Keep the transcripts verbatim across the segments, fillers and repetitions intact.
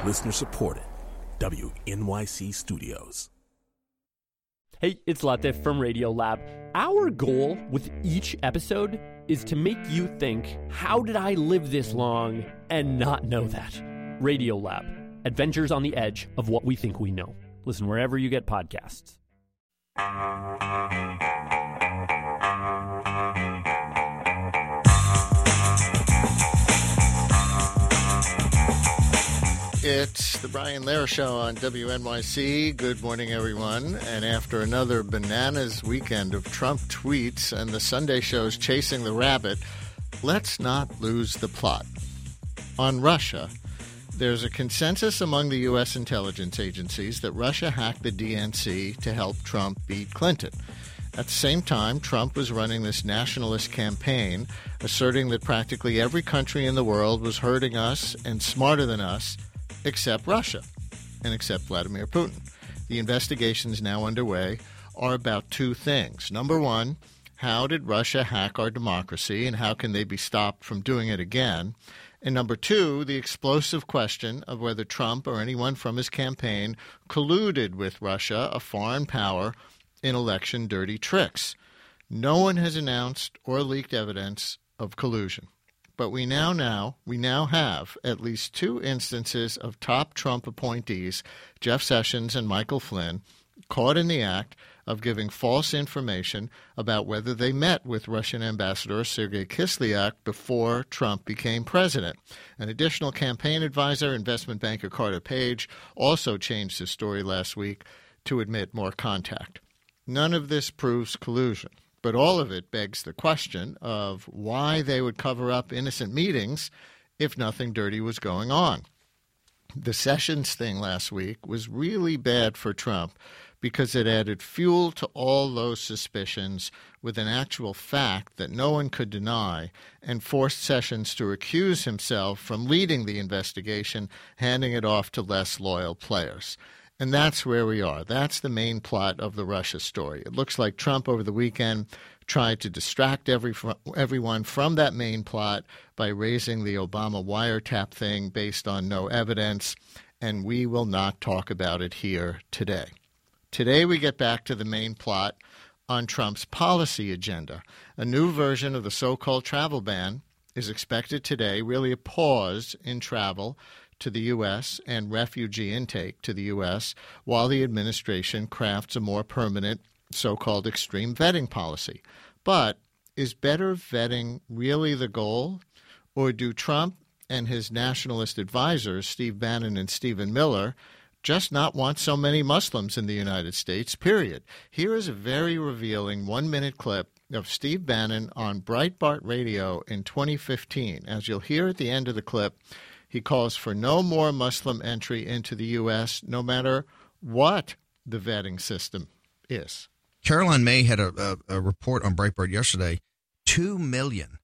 Listener supported. W N Y C Studios. Hey, it's Latif from Radiolab. Our goal with each episode is to make you think, how did I live this long and not know that? Radiolab, adventures on the edge of what we think we know. Listen wherever you get podcasts. It's the Brian Lehrer Show on W N Y C. Good morning, everyone. And after another bananas weekend of Trump tweets and the Sunday shows chasing the rabbit, let's not lose the plot. On Russia, there's a consensus among the U S intelligence agencies that Russia hacked the D N C to help Trump beat Clinton. At the same time, Trump was running this nationalist campaign, asserting that practically every country in the world was hurting us and smarter than us, except Russia and except Vladimir Putin. The investigations now underway are about two things. Number one, how did Russia hack our democracy and how can they be stopped from doing it again? And number two, the explosive question of whether Trump or anyone from his campaign colluded with Russia, a foreign power, in election dirty tricks. No one has announced or leaked evidence of collusion. But we now now we now have at least two instances of top Trump appointees, Jeff Sessions and Michael Flynn, caught in the act of giving false information about whether they met with Russian Ambassador Sergei Kislyak before Trump became president. An additional campaign advisor, investment banker Carter Page, also changed his story last week to admit more contact. None of this proves collusion. But all of it begs the question of why they would cover up innocent meetings if nothing dirty was going on. The Sessions thing last week was really bad for Trump because it added fuel to all those suspicions with an actual fact that no one could deny and forced Sessions to recuse himself from leading the investigation, handing it off to less loyal players. And that's where we are. That's the main plot of the Russia story. It looks like Trump over the weekend tried to distract every everyone from that main plot by raising the Obama wiretap thing based on no evidence, and we will not talk about it here today. Today we get back to the main plot on Trump's policy agenda. A new version of the so-called travel ban is expected today, really a pause in travel to the U S and refugee intake to the U S while the administration crafts a more permanent so-called extreme vetting policy. But is better vetting really the goal? Or do Trump and his nationalist advisors, Steve Bannon and Stephen Miller, just not want so many Muslims in the United States, period? Here is a very revealing one-minute clip of Steve Bannon on Breitbart Radio in twenty fifteen. As you'll hear at the end of the clip, he calls for no more Muslim entry into the U S, no matter what the vetting system is. Caroline May had a, a, a report on Breitbart yesterday. Two million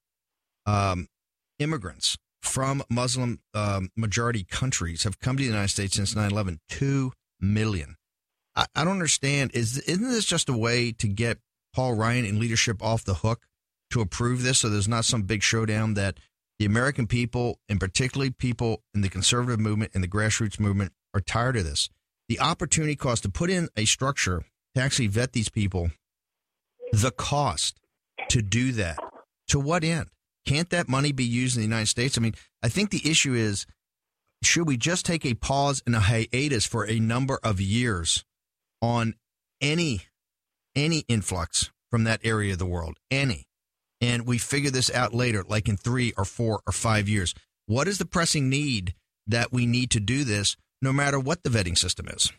um, immigrants from Muslim um, majority countries have come to the United States since nine eleven. Two million. I, I don't understand. Is, isn't this just a way to get Paul Ryan and leadership off the hook to approve this so there's not some big showdown that the American people, and particularly people in the conservative movement and the grassroots movement, are tired of this? The opportunity cost to put in a structure to actually vet these people, the cost to do that, to what end? Can't that money be used in the United States? I mean, I think the issue is, should we just take a pause and a hiatus for a number of years on any any influx from that area of the world? Any. And we figure this out later, like in three or four or five years. What is the pressing need that we need to do this, no matter what the vetting system is?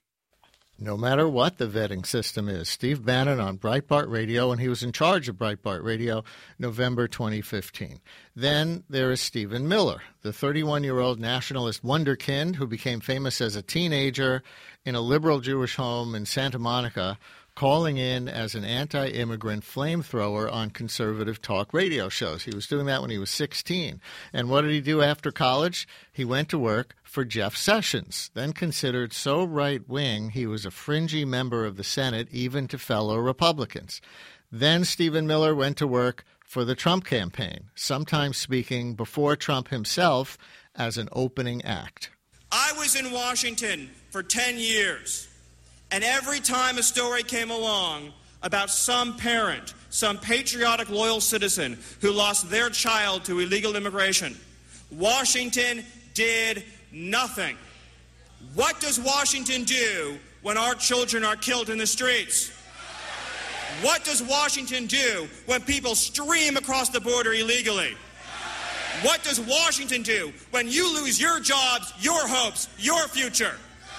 No matter what the vetting system is. Steve Bannon on Breitbart Radio, and he was in charge of Breitbart Radio November twenty fifteen. Then there is Stephen Miller, the thirty-one-year-old nationalist wunderkind who became famous as a teenager in a liberal Jewish home in Santa Monica, calling in as an anti-immigrant flamethrower on conservative talk radio shows. He was doing that when he was sixteen. And what did he do after college? He went to work for Jeff Sessions, then considered so right-wing he was a fringy member of the Senate, even to fellow Republicans. Then Stephen Miller went to work for the Trump campaign, sometimes speaking before Trump himself as an opening act. I was in Washington for ten years, and every time a story came along about some parent, some patriotic, loyal citizen who lost their child to illegal immigration, Washington did nothing. What does Washington do when our children are killed in the streets? What does Washington do when people stream across the border illegally? What does Washington do when you lose your jobs, your hopes, your future?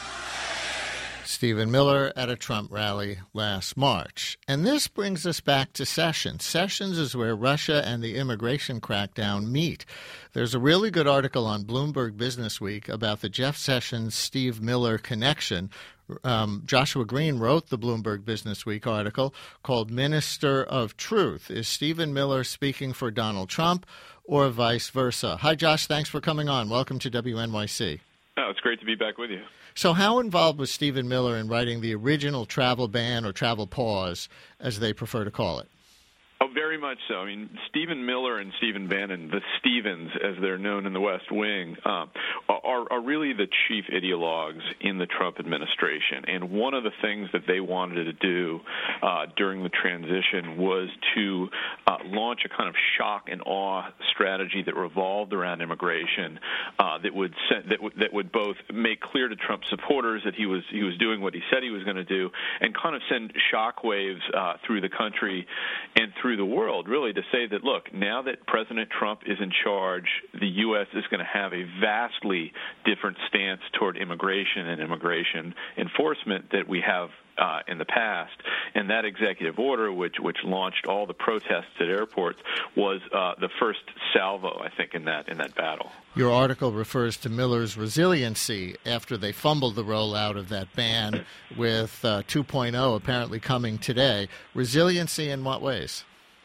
Stephen Miller at a Trump rally last March. And this brings us back to Sessions. Sessions is where Russia and the immigration crackdown meet. There's a really good article on Bloomberg Business Week about the Jeff Sessions-Steve Miller connection. Um, Joshua Green wrote the Bloomberg Business Week article called Minister of Truth. Is Stephen Miller speaking for Donald Trump or vice versa? Hi, Josh. Thanks for coming on. Welcome to W N Y C. Oh, it's great to be back with you. So how involved was Stephen Miller in writing the original travel ban or travel pause, as they prefer to call it? Oh, very much so. I mean, Stephen Miller and Stephen Bannon, the Stevens, as they're known in the West Wing, uh, are, are really the chief ideologues in the Trump administration. And one of the things that they wanted to do uh, during the transition was to uh, launch a kind of shock and awe strategy that revolved around immigration, uh, that would set, that, w- that would both make clear to Trump supporters that he was he was doing what he said he was going to do, and kind of send shockwaves uh, through the country and through through the world, really, to say that, look, now that President Trump is in charge, the U S is going to have a vastly different stance toward immigration and immigration enforcement that we have uh, in the past. And that executive order, which which launched all the protests at airports, was uh, the first salvo, I think, in that in that battle. Your article refers to Miller's resiliency after they fumbled the rollout of that ban, with uh, two point oh apparently coming today. Resiliency in what ways?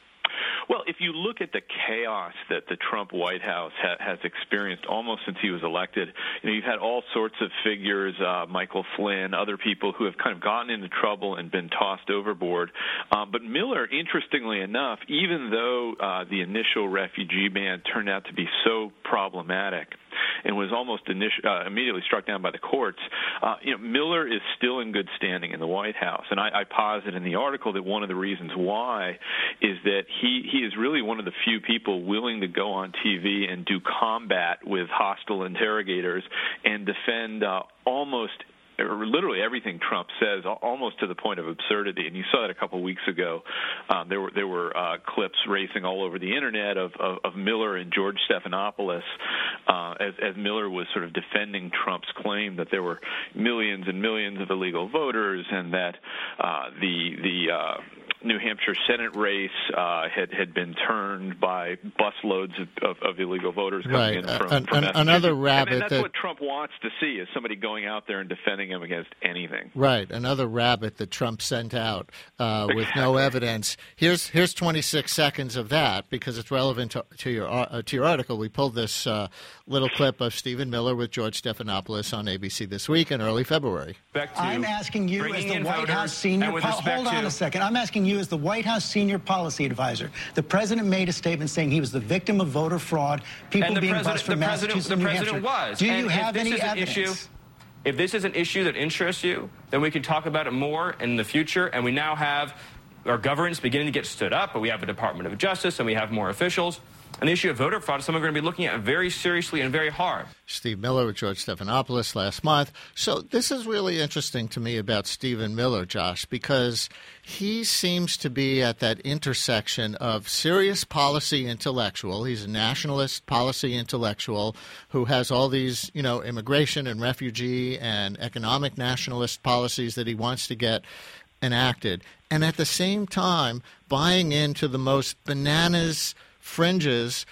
Well, if you look at the chaos that the Trump White House ha- has experienced almost since he was elected, you know, you've had all sorts of figures, uh, Michael Flynn, other people who have kind of gotten into trouble and been tossed overboard. Um, but Miller, interestingly enough, even though uh, the initial refugee ban turned out to be so problematic and was almost initi- uh, immediately struck down by the courts, uh, you know, Miller is still in good standing in the White House. And I, I posit in the article that one of the reasons why is that he, he is really one of the few people willing to go on T V and do combat with hostile interrogators and defend uh, almost literally everything Trump says, almost to the point of absurdity. And you saw that a couple of weeks ago. Um, there were there were uh, clips racing all over the internet of, of, of Miller and George Stephanopoulos uh, as, as Miller was sort of defending Trump's claim that there were millions and millions of illegal voters and that uh, the the uh, New Hampshire Senate race uh, had had been turned by busloads of, of, of illegal voters coming right. in from, uh, from an, another rabbit. And, and that's that, what Trump wants to see, is somebody going out there and defending him against anything. Right, another rabbit that Trump sent out uh, with exactly. no evidence. Here's here's twenty-six seconds of that because it's relevant to, to your uh, to your article. We pulled this uh, little clip of Stephen Miller with George Stephanopoulos on A B C This Week in early February. I'm asking you as the White House senior. Po- hold on a second. I'm asking you as the White House senior policy advisor. The president made a statement saying he was the victim of voter fraud. People being bused from Massachusetts and New Hampshire. Was. Do you and have if this any is an evidence? Issue, if this is an issue that interests you, then we can talk about it more in the future. And we now have our governance beginning to get stood up, but we have a Department of Justice and we have more officials. And the issue of voter fraud is something we're going to be looking at very seriously and very hard. Steve Miller with George Stephanopoulos last month. So this is really interesting to me about Stephen Miller, Josh, because he seems to be at that intersection of serious policy intellectual. He's a nationalist policy intellectual who has all these, you know, immigration and refugee and economic nationalist policies that he wants to get enacted. And at the same time, buying into the most bananas fringes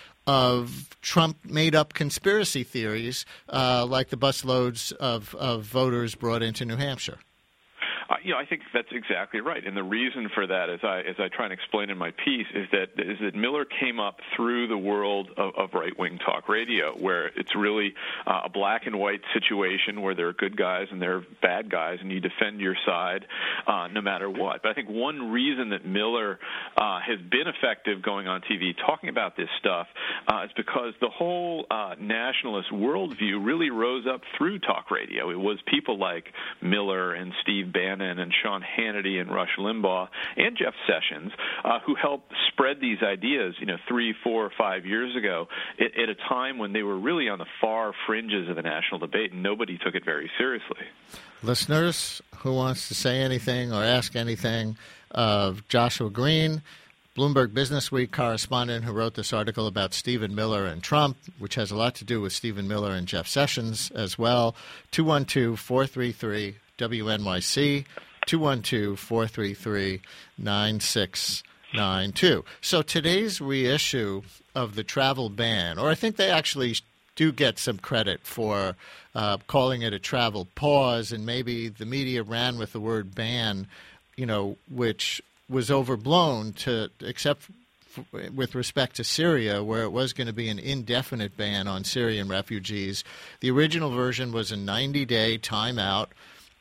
of Trump made-up conspiracy theories, uh, like the busloads of, of voters brought into New Hampshire. Uh, you know, I think that's exactly right. And the reason for that, as I as I try and explain in my piece, is that is that Miller came up through the world of, of right-wing talk radio, where it's really uh, a black and white situation where there are good guys and there are bad guys, and you defend your side uh, no matter what. But I think one reason that Miller uh, has been effective going on T V talking about this stuff uh, is because the whole uh, nationalist worldview really rose up through talk radio. It was people like Miller and Steve Bannon and Sean Hannity and Rush Limbaugh and Jeff Sessions uh, who helped spread these ideas, you know, three, four, five years ago at, at a time when they were really on the far fringes of the national debate and nobody took it very seriously. Listeners who wants to say anything or ask anything of Joshua Green, Bloomberg Businessweek correspondent who wrote this article about Stephen Miller and Trump, which has a lot to do with Stephen Miller and Jeff Sessions as well. two one two, four three three, W N Y C, two one two, four three three, nine six nine two. So today's reissue of the travel ban, or I think they actually do get some credit for uh, calling it a travel pause, and maybe the media ran with the word ban, you know, which was overblown to except f- with respect to Syria, where it was going to be an indefinite ban on Syrian refugees. The original version was a ninety-day timeout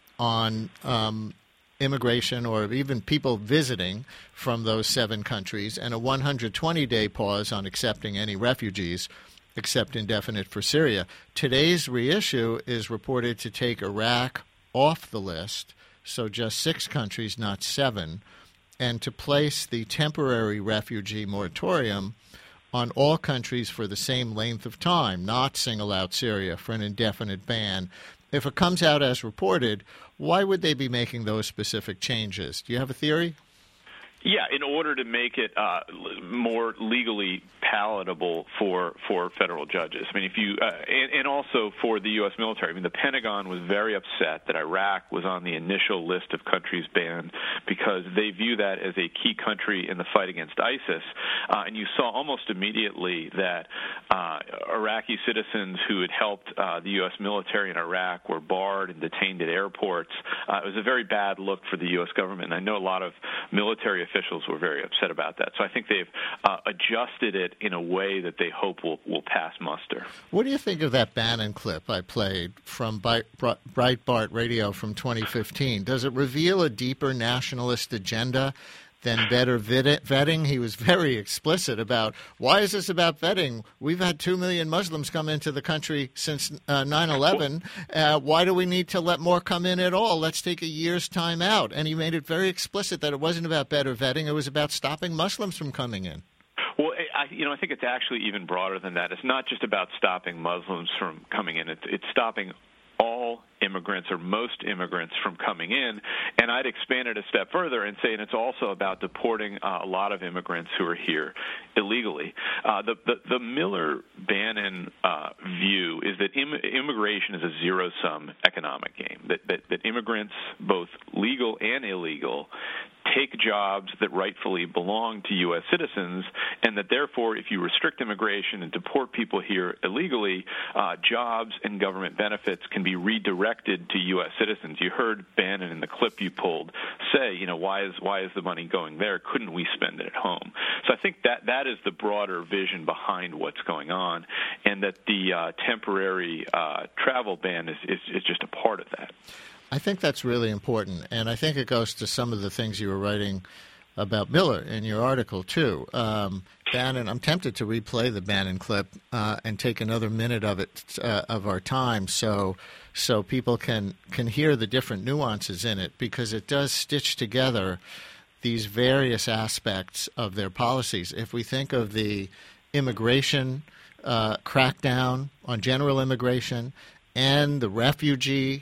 on um, immigration or even people visiting from those seven countries, and a one hundred twenty day pause on accepting any refugees, except indefinite for Syria. Today's reissue is reported to take Iraq off the list, so just six countries, not seven, and to place the temporary refugee moratorium on all countries for the same length of time, not single out Syria for an indefinite ban. If it comes out as reported, why would they be making those specific changes? Do you have a theory? Yeah, in order to make it uh, more legally palatable for for federal judges. I mean, if you uh, and, and also for the U S military. I mean, the Pentagon was very upset that Iraq was on the initial list of countries banned because they view that as a key country in the fight against ISIS. Uh, and you saw almost immediately that uh, Iraqi citizens who had helped uh, the U S military in Iraq were barred and detained at airports. Uh, it was a very bad look for the U S government. And I know a lot of military officials were very upset about that. So I think they've uh, adjusted it in a way that they hope will, will pass muster. What do you think of that Bannon clip I played from Breitbart Radio from twenty fifteen? Does it reveal a deeper nationalist agenda than better vetting? He was very explicit about, why is this about vetting? We've had two million Muslims come into the country since uh, nine eleven. Uh, why do we need to let more come in at all? Let's take a year's time out. And he made it very explicit that it wasn't about better vetting. It was about stopping Muslims from coming in. Well, I, you know, I think it's actually even broader than that. It's not just about stopping Muslims from coming in. It's, it's stopping all immigrants or most immigrants from coming in. And I'd expand it a step further and say, and it's also about deporting uh, a lot of immigrants who are here illegally. Uh, the, the, the Miller-Bannon uh, view is that im- immigration is a zero-sum economic game, that, that, that immigrants, both legal and illegal, take jobs that rightfully belong to U S citizens, and that therefore if you restrict immigration and deport people here illegally, uh, jobs and government benefits can be redirected to U S citizens. You heard Bannon in the clip you pulled say, you know, why is why is the money going there? Couldn't we spend it at home? So I think that that is the broader vision behind what's going on, and that the uh, temporary uh, travel ban is, is, is just a part of that. I think that's really important, and I think it goes to some of the things you were writing about Miller in your article, too. Um, Bannon, I'm tempted to replay the Bannon clip uh, and take another minute of it, uh, of our time, so so people can, can hear the different nuances in it, because it does stitch together these various aspects of their policies. If we think of the immigration uh, crackdown on general immigration and the refugee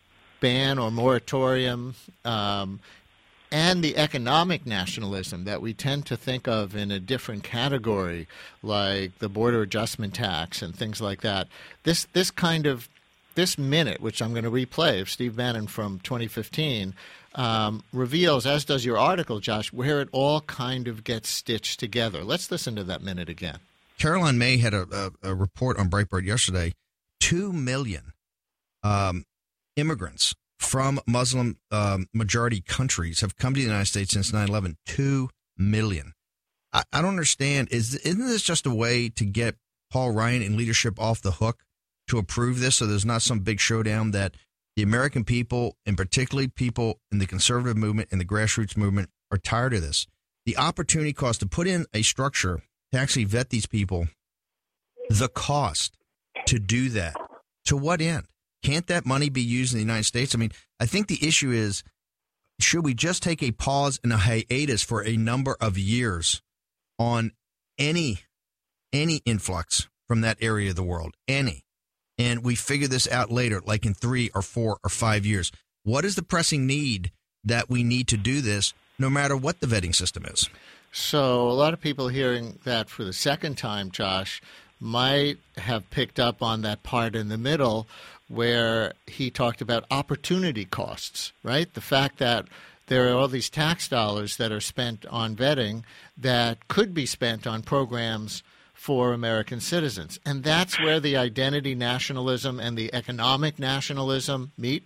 ban or moratorium, um, and the economic nationalism that we tend to think of in a different category, like the border adjustment tax and things like that. This this kind of this minute, which I'm going to replay of Steve Bannon from twenty fifteen, um, reveals, as does your article, Josh, where it all kind of gets stitched together. Let's listen to that minute again. Caroline May had a, a, a report on Breitbart yesterday. Two million um, immigrants from Muslim um, majority countries have come to the United States since nine eleven. Two million. I, I don't understand. Is isn't this just a way to get Paul Ryan and leadership off the hook to approve this, so there's not some big showdown that the American people, and particularly people in the conservative movement and the grassroots movement, are tired of this? The opportunity cost to put in a structure to actually vet these people, the cost to do that, to what end? Can't that money be used in the United States? I mean, I think the issue is, should we just take a pause and a hiatus for a number of years on any any influx from that area of the world, any, and we figure this out later, like in three or four or five years? What is the pressing need that we need to do this, no matter what the vetting system is? So a lot of people hearing that for the second time, Josh, might have picked up on that part in the middle where he talked about opportunity costs, right? The fact that there are all these tax dollars that are spent on vetting that could be spent on programs for American citizens. And that's where the identity nationalism and the economic nationalism meet.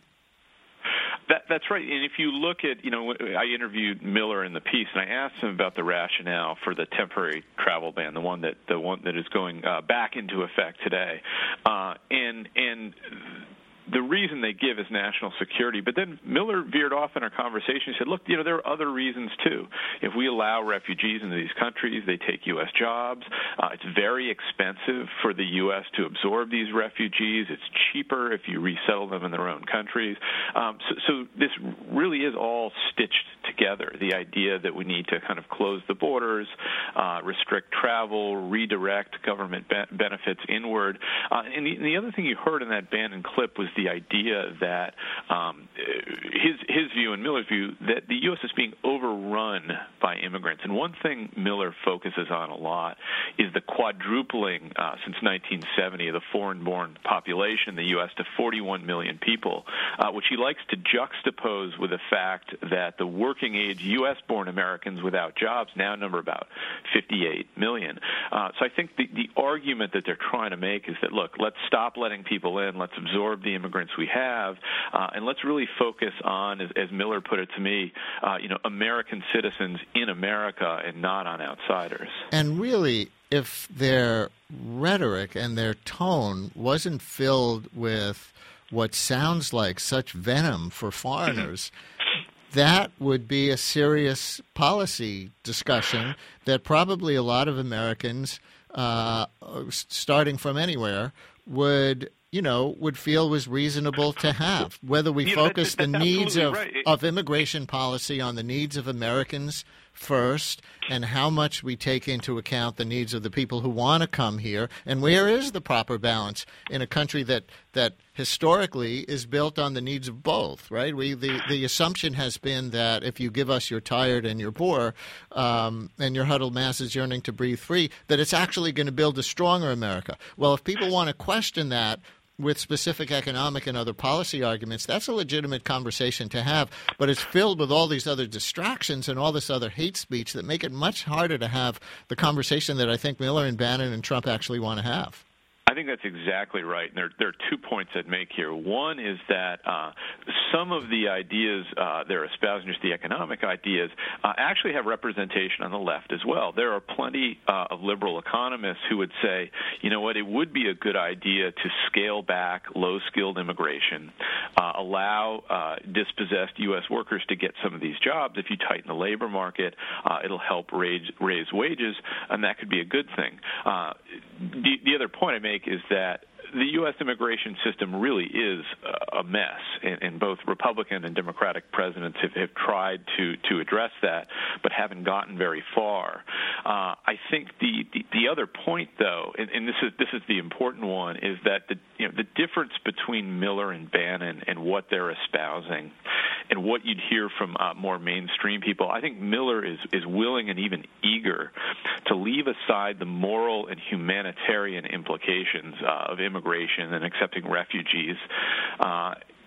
That, that's right. And if you look at, you know, I interviewed Miller in the piece, and I asked him about the rationale for the temporary travel ban, the one that the one that is going uh, back into effect today, uh, and and. The reason they give is national security. But then Miller veered off in our conversation. He said, look, you know, there are other reasons, too. If we allow refugees into these countries, they take U S jobs. Uh, it's very expensive for the U S to absorb these refugees. It's cheaper if you resettle them in their own countries. Um, so, so this really is all stitched together, the idea that we need to kind of close the borders, uh, restrict travel, redirect government be- benefits inward. Uh, and, the, and the other thing you heard in that Bannon clip was the idea that um, his his view and Miller's view that the U S is being overrun by immigrants. And one thing Miller focuses on a lot is the quadrupling uh, since nineteen seventy of the foreign-born population in the U S to forty-one million people, uh, which he likes to juxtapose with the fact that the working-age U S-born Americans without jobs now number about fifty-eight million. Uh, so I think the, the argument that they're trying to make is that, look, let's stop letting people in, let's absorb the immigrants we have, uh, and let's really focus on, as, as Miller put it to me, uh, you know, American citizens in America and not on outsiders. And really, if their rhetoric and their tone wasn't filled with what sounds like such venom for foreigners, that would be a serious policy discussion that probably a lot of Americans, uh, starting from anywhere, would you know, would feel was reasonable to have. Whether we yeah, focus that, the needs of, right. of immigration policy on the needs of Americans first, and how much we take into account the needs of the people who want to come here, and where is the proper balance in a country that, that historically is built on the needs of both, right? We the, the assumption has been that if you give us you're tired and you're poor, um, and your huddled masses yearning to breathe free, that it's actually going to build a stronger America. Well, if people want to question that with specific economic and other policy arguments, that's a legitimate conversation to have, but it's filled with all these other distractions and all this other hate speech that make it much harder to have the conversation that I think Miller and Bannon and Trump actually want to have. I think that's exactly right. And there, there are two points I'd make here. One is that uh, some of the ideas uh, they're espousing, just the economic ideas, uh, actually have representation on the left as well. There are plenty uh, of liberal economists who would say, you know what, it would be a good idea to scale back low-skilled immigration, uh, allow uh, dispossessed U S workers to get some of these jobs. If you tighten the labor market, uh, it'll help raise, raise wages, and that could be a good thing. Uh, the, the other point I make is that the U S immigration system really is a mess, and, and both Republican and Democratic presidents have, have tried to, to address that, but haven't gotten very far. Uh, I think the, the, the other point, though, and, and this is this is the important one, is that the you know the difference between Miller and Bannon and what they're espousing, and what you'd hear from uh, more mainstream people. I think Miller is is willing and even eager to leave aside the moral and humanitarian implications uh, of immigration and accepting refugees, uh,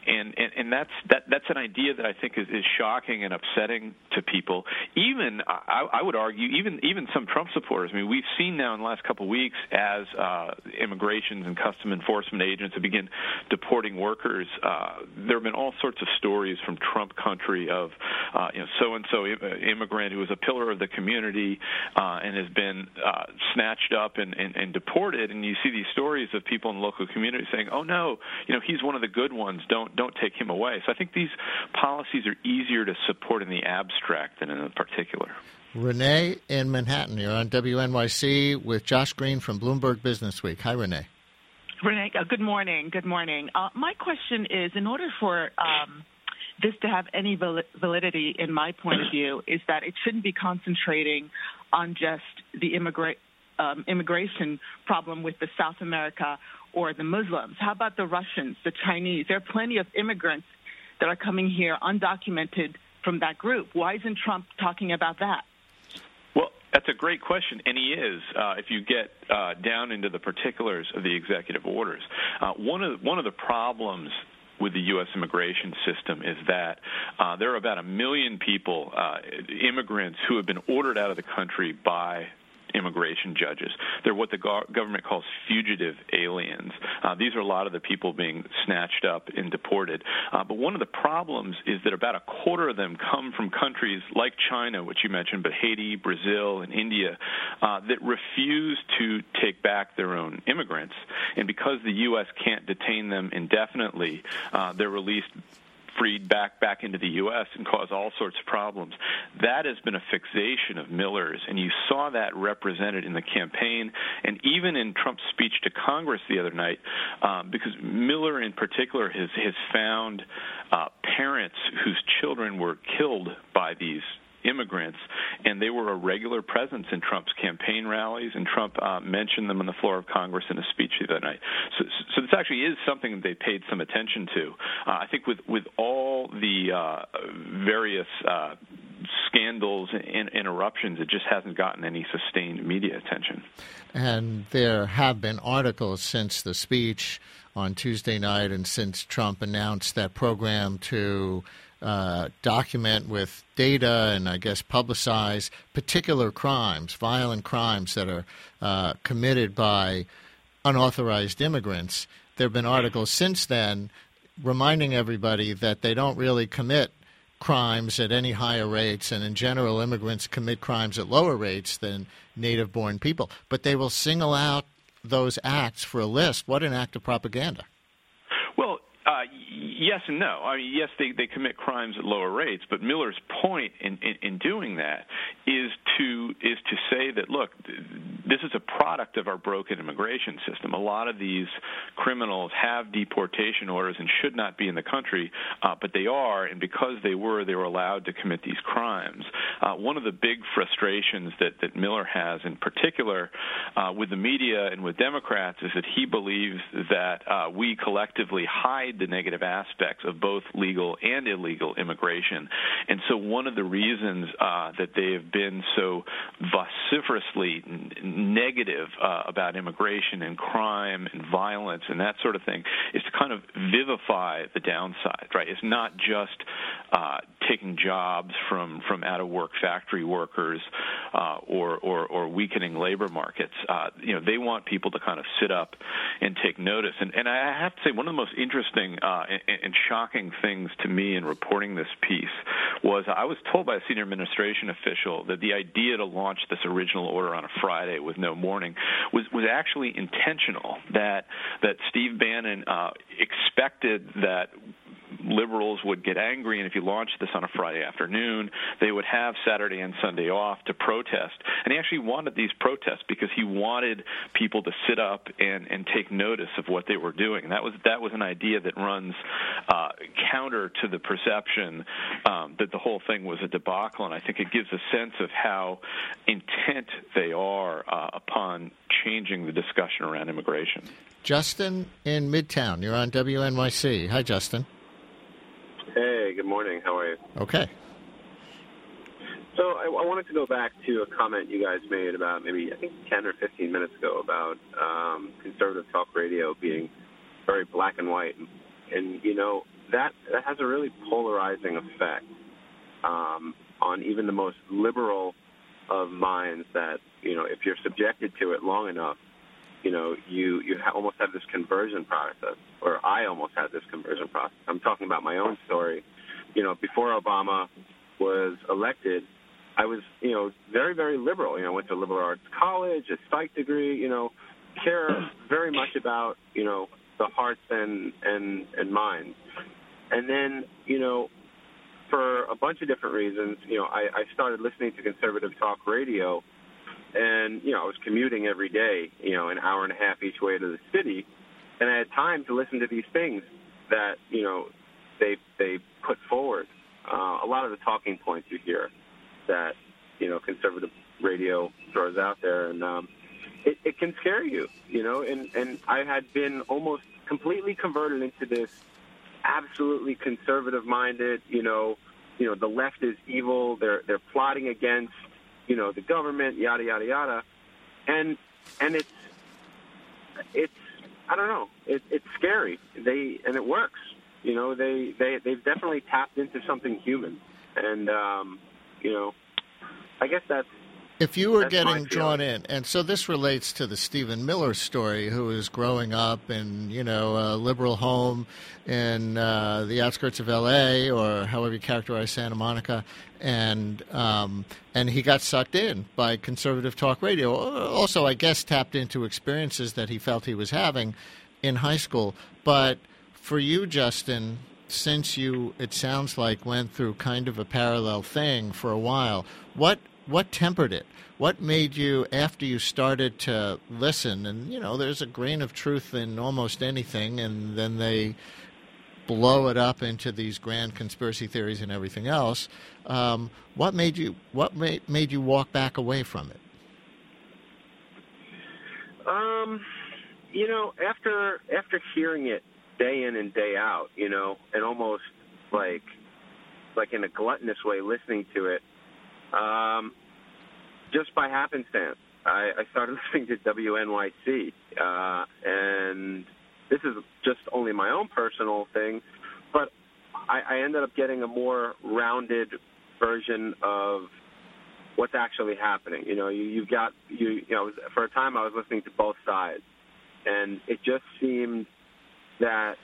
and, and and that's that that's an idea that I think is, is shocking and upsetting to people. Even I, I would argue, even even some Trump supporters. I mean, we've seen now in the last couple of weeks as uh, immigrations and custom enforcement agents have begun deporting workers. Uh, there have been all sorts of stories from Trump country of uh, you know so and so immigrant who was a pillar of the community uh, and has been uh, snatched up and, and, and deported. And you see these stories of people in the local community saying, "Oh no, you know he's one of the good ones. Don't don't take him away." So I think these policies are easier to support in the abstract than in the particular. Renee in Manhattan, you're on W N Y C with Josh Green from Bloomberg Business Week. Hi, Renee. Renee, uh, good morning. Good morning. Uh, my question is, in order for um, this to have any val- validity, in my point of view, is that it shouldn't be concentrating on just the immigra- um, immigration problem with the South America or the Muslims. How about the Russians, the Chinese? There are plenty of immigrants that are coming here undocumented from that group. Why isn't Trump talking about that? Well, that's a great question, and he is. Uh, if you get uh, down into the particulars of the executive orders, uh, one of one of the problems with the U S immigration system is that uh, there are about a million people, uh, immigrants, who have been ordered out of the country by immigration judges. They're what the go- government calls fugitive aliens. Uh, these are a lot of the people being snatched up and deported. Uh, but one of the problems is that about a quarter of them come from countries like China, which you mentioned, but Haiti, Brazil, and India, uh, that refuse to take back their own immigrants. And because the U S can't detain them indefinitely, uh, they're released freed back back into the U S and cause all sorts of problems. That has been a fixation of Miller's, and you saw that represented in the campaign and even in Trump's speech to Congress the other night, um, because Miller in particular has, has found uh, parents whose children were killed by these immigrants, and they were a regular presence in Trump's campaign rallies, and Trump uh, mentioned them on the floor of Congress in a speech the other night. So, so this actually is something that they paid some attention to. Uh, I think with, with all the uh, various uh, scandals and interruptions, it just hasn't gotten any sustained media attention. And there have been articles since the speech on Tuesday night and since Trump announced that program to Uh, document with data and, I guess, publicize particular crimes, violent crimes that are uh, committed by unauthorized immigrants. There have been articles since then reminding everybody that they don't really commit crimes at any higher rates, and in general, immigrants commit crimes at lower rates than native-born people. But they will single out those acts for a list. What an act of propaganda. Well, Uh, yes and no. I mean, yes, they, they commit crimes at lower rates, but Miller's point in, in, in doing that is to is to say that, look, this is a product of our broken immigration system. A lot of these criminals have deportation orders and should not be in the country, uh, but they are, and because they were, they were allowed to commit these crimes. Uh, one of the big frustrations that, that Miller has in particular uh, with the media and with Democrats is that he believes that uh, we collectively hide the negative aspects of both legal and illegal immigration. And so one of the reasons uh, that they have been so vociferously n- negative uh, about immigration and crime and violence and that sort of thing is to kind of vivify the downside, right? It's not just uh, taking jobs from, from out-of-work factory workers uh, or, or, or weakening labor markets. Uh, you know, they want people to kind of sit up and take notice. And, and I have to say, one of the most interesting Uh, and, and shocking things to me in reporting this piece was I was told by a senior administration official that the idea to launch this original order on a Friday with no warning was, was actually intentional, that that Steve Bannon uh, expected that liberals would get angry, and if you launched this on a Friday afternoon, they would have Saturday and Sunday off to protest. And he actually wanted these protests because he wanted people to sit up and, and take notice of what they were doing. And that was that was an idea that runs uh, counter to the perception um, that the whole thing was a debacle. And I think it gives a sense of how intent they are uh, upon changing the discussion around immigration. Justin in Midtown, you're on W N Y C. Hi, Justin. Hey, good morning. How are you? Okay. So I, I wanted to go back to a comment you guys made about maybe, I think, ten or fifteen minutes ago about um, conservative talk radio being very black and white. And, and, you know, that, that has a really polarizing effect um, on even the most liberal of minds that, you know, if you're subjected to it long enough, you know, you, you ha- almost have this conversion process, or I almost had this conversion process. I'm talking about my own story. You know, before Obama was elected, I was, you know, very, very liberal. You know, went to a liberal arts college, a psych degree, you know, care very much about, you know, the hearts and, and, and minds. And then, you know, for a bunch of different reasons, you know, I, I started listening to conservative talk radio, and, you know, I was commuting every day, you know, an hour and a half each way to the city, and I had time to listen to these things that, you know, they they put forward. Uh, a lot of the talking points you hear that, you know, conservative radio throws out there, and um, it, it can scare you, you know, and, and I had been almost completely converted into this absolutely conservative-minded, you know, you know, the left is evil, they're they're plotting against, you know, the government, yada, yada, yada, and and it's, it's I don't know, it, it's scary, they and it works, you know, they, they, they've definitely tapped into something human, and, um, you know, I guess that's, if you were That's getting drawn in, and so this relates to the Stephen Miller story, who is growing up in, you know, a liberal home in uh, the outskirts of L A, or however you characterize Santa Monica, and um, and he got sucked in by conservative talk radio. Also, I guess, tapped into experiences that he felt he was having in high school. But for you, Justin, since you, it sounds like, went through kind of a parallel thing for a while, what What tempered it? What made you, after you started to listen, and, you know, there's a grain of truth in almost anything, and then they blow it up into these grand conspiracy theories and everything else, um, what made you what made, made you walk back away from it? Um, you know, after after hearing it day in and day out, you know, and almost like like in a gluttonous way listening to it, Um, just by happenstance, I, I started listening to W N Y C, uh, and this is just only my own personal thing, but I, I ended up getting a more rounded version of what's actually happening. You know, you, you've got, you, you know, for a time I was listening to both sides, and it just seemed that,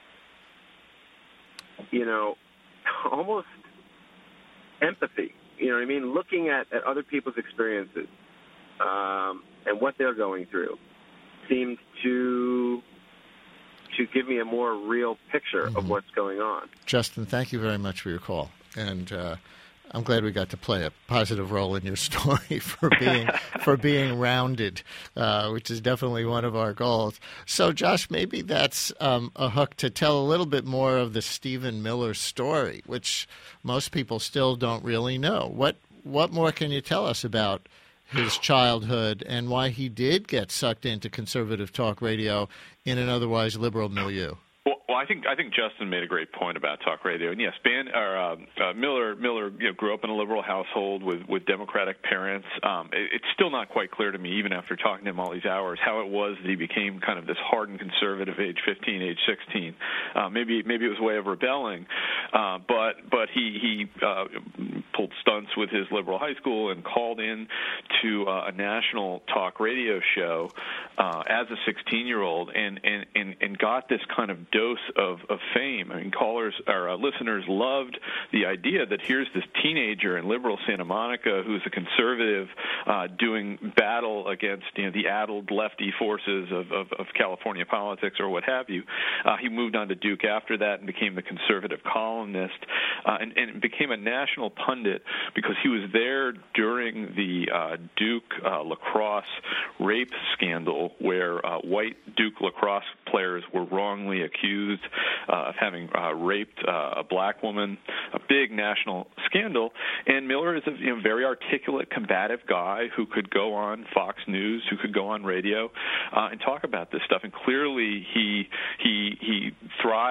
you know, almost empathy. You know what I mean? Looking at, at other people's experiences um, and what they're going through seemed to to give me a more real picture mm-hmm. of what's going on. Justin, thank you very much for your call. And uh, I'm glad we got to play a positive role in your story for being for being rounded, uh, which is definitely one of our goals. So, Josh, maybe that's um, a hook to tell a little bit more of the Stephen Miller story, which most people still don't really know. What what more can you tell us about his childhood and why he did get sucked into conservative talk radio in an otherwise liberal milieu? Well, I think I think Justin made a great point about talk radio, and yes, Ban or uh, uh, Miller Miller you know, grew up in a liberal household with, with Democratic parents. Um, it, it's still not quite clear to me, even after talking to him all these hours, how it was that he became kind of this hardened conservative, age fifteen, age sixteen. Uh, maybe maybe it was a way of rebelling, uh, but but he he uh, pulled stunts with his liberal high school and called in to uh, a national talk radio show uh, as a sixteen-year-old, and, and and and got this kind of dose of, of fame. I mean, callers or uh, listeners loved the idea that here's this teenager in liberal Santa Monica who's a conservative uh, doing battle against, you know, the addled lefty forces of, of, of California politics or what have you. Uh, he moved on to Duke after that and became the conservative columnist uh, and, and became a national pundit because he was there during the uh, Duke uh, lacrosse rape scandal where uh, white Duke lacrosse players were wrongly accused uh, of having uh, raped uh, a black woman, a big national scandal. And Miller is a you know, very articulate, combative guy who could go on Fox News, who could go on radio uh, and talk about this stuff. And clearly he he he thrived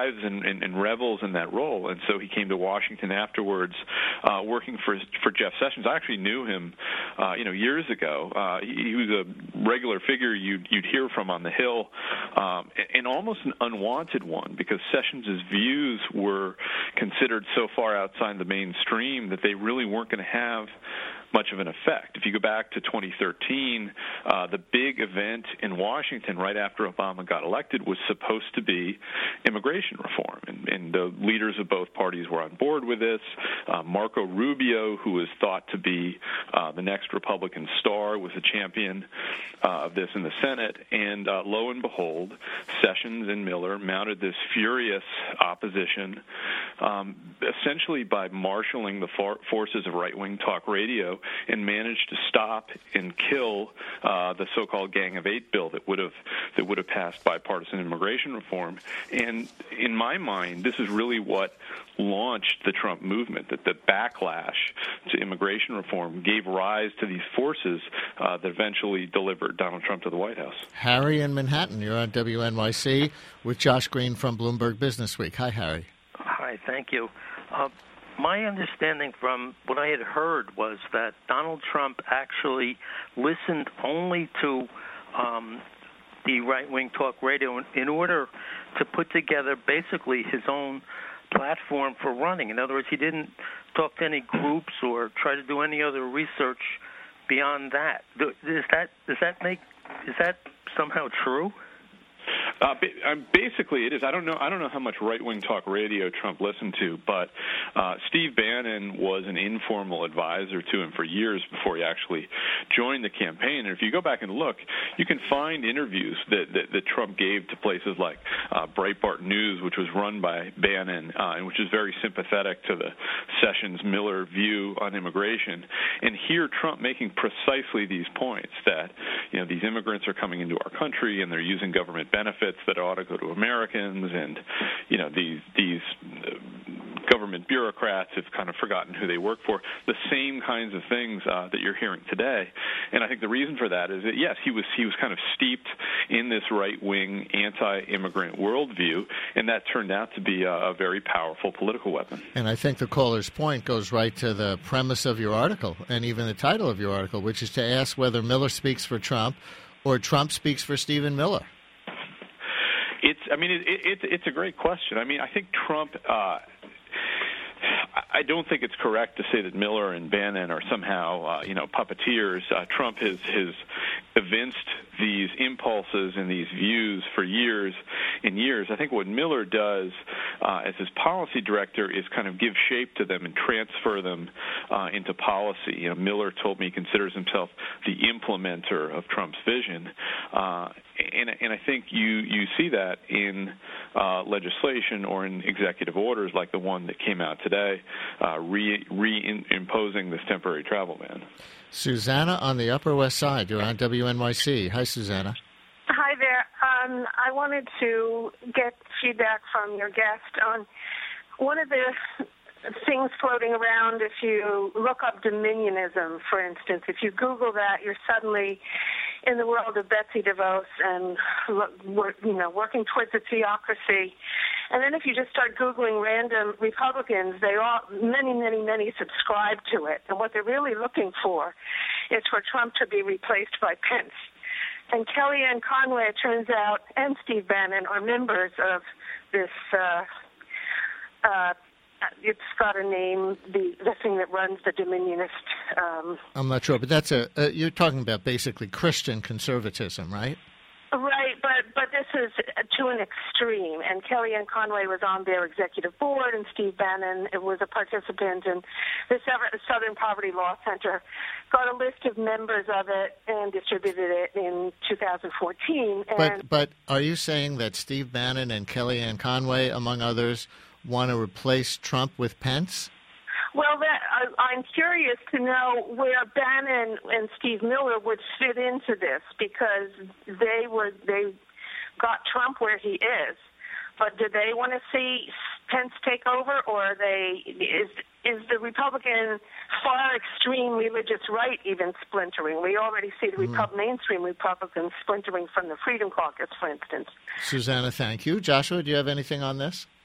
thrives and, and, and revels in that role. And so he came to Washington afterwards, uh, working for for Jeff Sessions. I actually knew him, uh, you know, years ago. Uh, he, he was a regular figure you'd, you'd hear from on the Hill, um, and almost an unwanted one because Sessions' views were considered so far outside the mainstream that they really weren't going to have much of an effect. If you go back to twenty thirteen, uh, the big event in Washington right after Obama got elected was supposed to be immigration reform, and, and the leaders of both parties were on board with this. Uh, Marco Rubio, who was thought to be uh, the next Republican star, was a champion uh, of this in the Senate, and uh, lo and behold, Sessions and Miller mounted this furious opposition, um, essentially by marshaling the for- forces of right-wing talk radio and managed to stop and kill uh, the so-called Gang of Eight bill that would have that would have passed bipartisan immigration reform. And in my mind, this is really what launched the Trump movement, that the backlash to immigration reform gave rise to these forces uh, that eventually delivered Donald Trump to the White House. Harry in Manhattan, you're on W N Y C with Josh Green from Bloomberg Business Week. Hi, Harry. Hi, thank you. Uh, My understanding from what I had heard was that Donald Trump actually listened only to um, the right-wing talk radio in order to put together basically his own platform for running. In other words, he didn't talk to any groups or try to do any other research beyond that. Does that does that make is that somehow true? Uh, basically, it is. I don't know. I don't know how much right-wing talk radio Trump listened to, but uh, Steve Bannon was an informal advisor to him for years before he actually joined the campaign. And if you go back and look, you can find interviews that that, that Trump gave to places like uh, Breitbart News, which was run by Bannon, uh, and which is very sympathetic to the Sessions-Miller view on immigration. And hear Trump making precisely these points that you know these immigrants are coming into our country and they're using government benefits that ought to go to Americans, and you know these these government bureaucrats have kind of forgotten who they work for. The same kinds of things uh, that you're hearing today, and I think the reason for that is that yes, he was he was kind of steeped in this right-wing anti-immigrant worldview, and that turned out to be a, a very powerful political weapon. And I think the caller's point goes right to the premise of your article, and even the title of your article, which is to ask whether Miller speaks for Trump or Trump speaks for Stephen Miller. It's. I mean, it, it, it's a great question. I mean, I think Trump. Uh, I don't think it's correct to say that Miller and Bannon are somehow, uh, you know, puppeteers. Uh, Trump has has evinced these impulses and these views for years and years. I think what Miller does uh, as his policy director is kind of give shape to them and transfer them uh, into policy. You know, Miller told me he considers himself the implementer of Trump's vision, uh, and and I think you you see that in uh, legislation or in executive orders like the one that came out today, uh, re reimposing this temporary travel ban. Susanna on the Upper West Side. You're on W N Y C. Hi, Susanna. Hi there. Um, I wanted to get feedback from your guest on one of the things floating around. If you look up dominionism, for instance, if you Google that, you're suddenly in the world of Betsy DeVos and look, you know, working towards a theocracy. And then if you just start Googling random Republicans, they all, many, many, many subscribe to it. And what they're really looking for is for Trump to be replaced by Pence. And Kellyanne Conway, it turns out, and Steve Bannon are members of this, uh, uh, it's got a name, the, the thing that runs the Dominionist. Um, I'm not sure, but that's a, uh, you're talking about basically Christian conservatism, right? Right, but but this is to an extreme. And Kellyanne Conway was on their executive board, and Steve Bannon was a participant. And the Southern Poverty Law Center got a list of members of it and distributed it in two thousand fourteen. And but but are you saying that Steve Bannon and Kellyanne Conway, among others, want to replace Trump with Pence? Well, that, I, I'm curious to know where Bannon and Steve Miller would fit into this, because they were they got Trump where he is. But do they want to see Pence take over, or are they is is the Republican far extreme religious right even splintering? We already see the mm. Repub- mainstream Republicans splintering from the Freedom Caucus, for instance. Susanna, thank you. Joshua, do you have anything on this?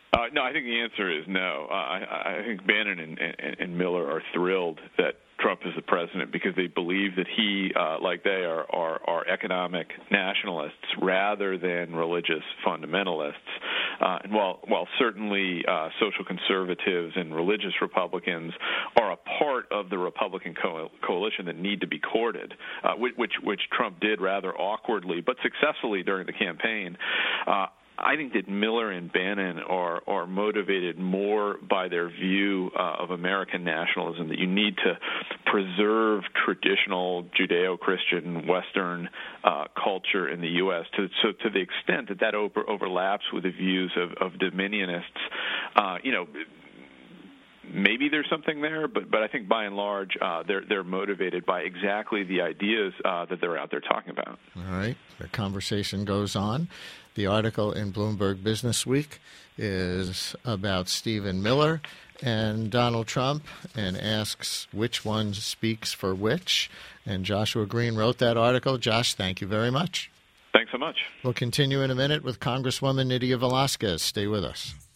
Uh, no, I think the answer is no. Uh, I, I think Bannon and, and, and Miller are thrilled that Trump is the president because they believe that he, uh, like they, are, are, are economic nationalists rather than religious fundamentalists. Uh, and while, while certainly uh, social conservatives and religious Republicans are a part of the Republican co- coalition that need to be courted, uh, which, which Trump did rather awkwardly but successfully during the campaign, uh, I think that Miller and Bannon are, are motivated more by their view uh, of American nationalism, that you need to preserve traditional Judeo-Christian Western uh, culture in the U S To, so to the extent that that over, overlaps with the views of, of Dominionists, uh, you know, maybe there's something there, but but I think by and large uh, they're they're motivated by exactly the ideas uh, that they're out there talking about. All right, the conversation goes on. The article in Bloomberg Business Week is about Stephen Miller and Donald Trump and asks which one speaks for which. And Joshua Green wrote that article. Josh, thank you very much. Thanks so much. We'll continue in a minute with Congresswoman Nydia Velázquez. Stay with us.